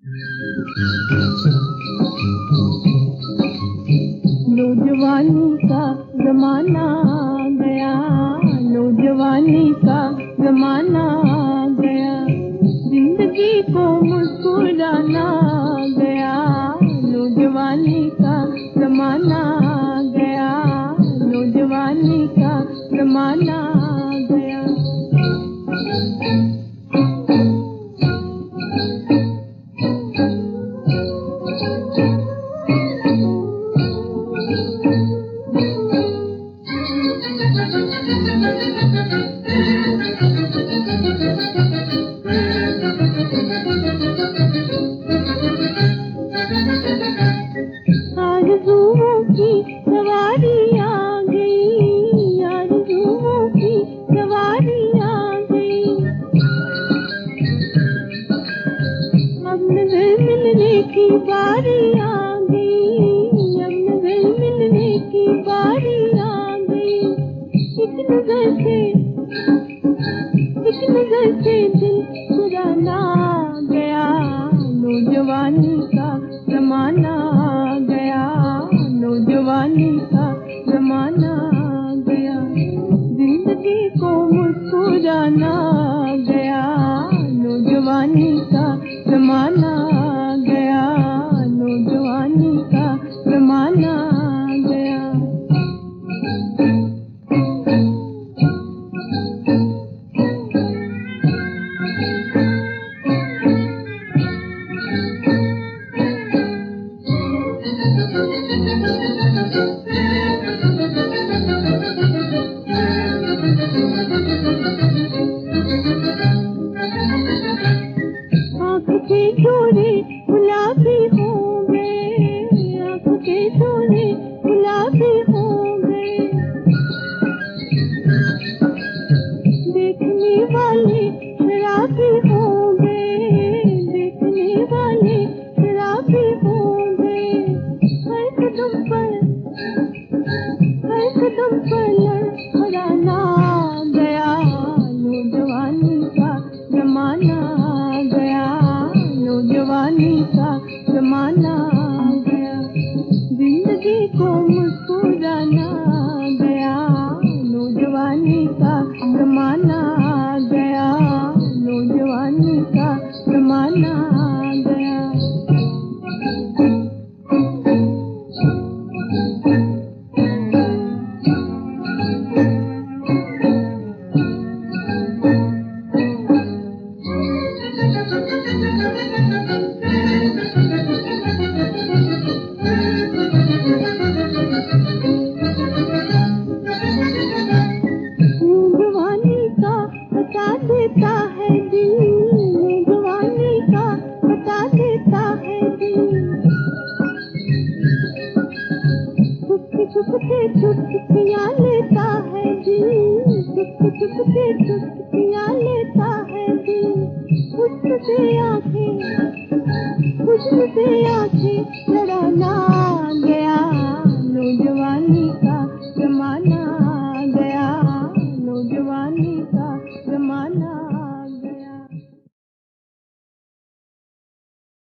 नौजवानी का जमाना गया, नौजवानी का जमाना गया, जिंदगी को मुस्कुराना गया, नौजवानी का जमाना गया, नौजवानी का जमाना गया। आरज़ुओं की सवारी आ गई, आरज़ुओं की सवारी आ गई, अब नज़र मिलने की बारी आ गई, अब नज़र मिलने की बारी आ गई। एक नज़र से दिल चुराना गया, नौजवानी का जमाना गया, नौजवानी का जमाना गया, जिंदगी को मुस्कुराना गया, नौजवानी का जमाना गया, नौजवानी का जमाना गया। आँख के चोरे गुलाबी हो गए, आँख के चोरे गुलाबी हो गए, देखने वाले शराबी हो गए, देखने वाले शराबी हो गए, हर कदम पर लड़खड़ाना गया, नौजवानी का जमाना गया, नौजवानी का जमाना गया, जिंदगी को मुस्कुराना गया, नौजवानी का जमाना गया, नौजवानी का जमाना गया। नौजवानी का बता देता है दिल, नौजवानी का बता देता है दिल, चुपके चुपके चुटकियाँ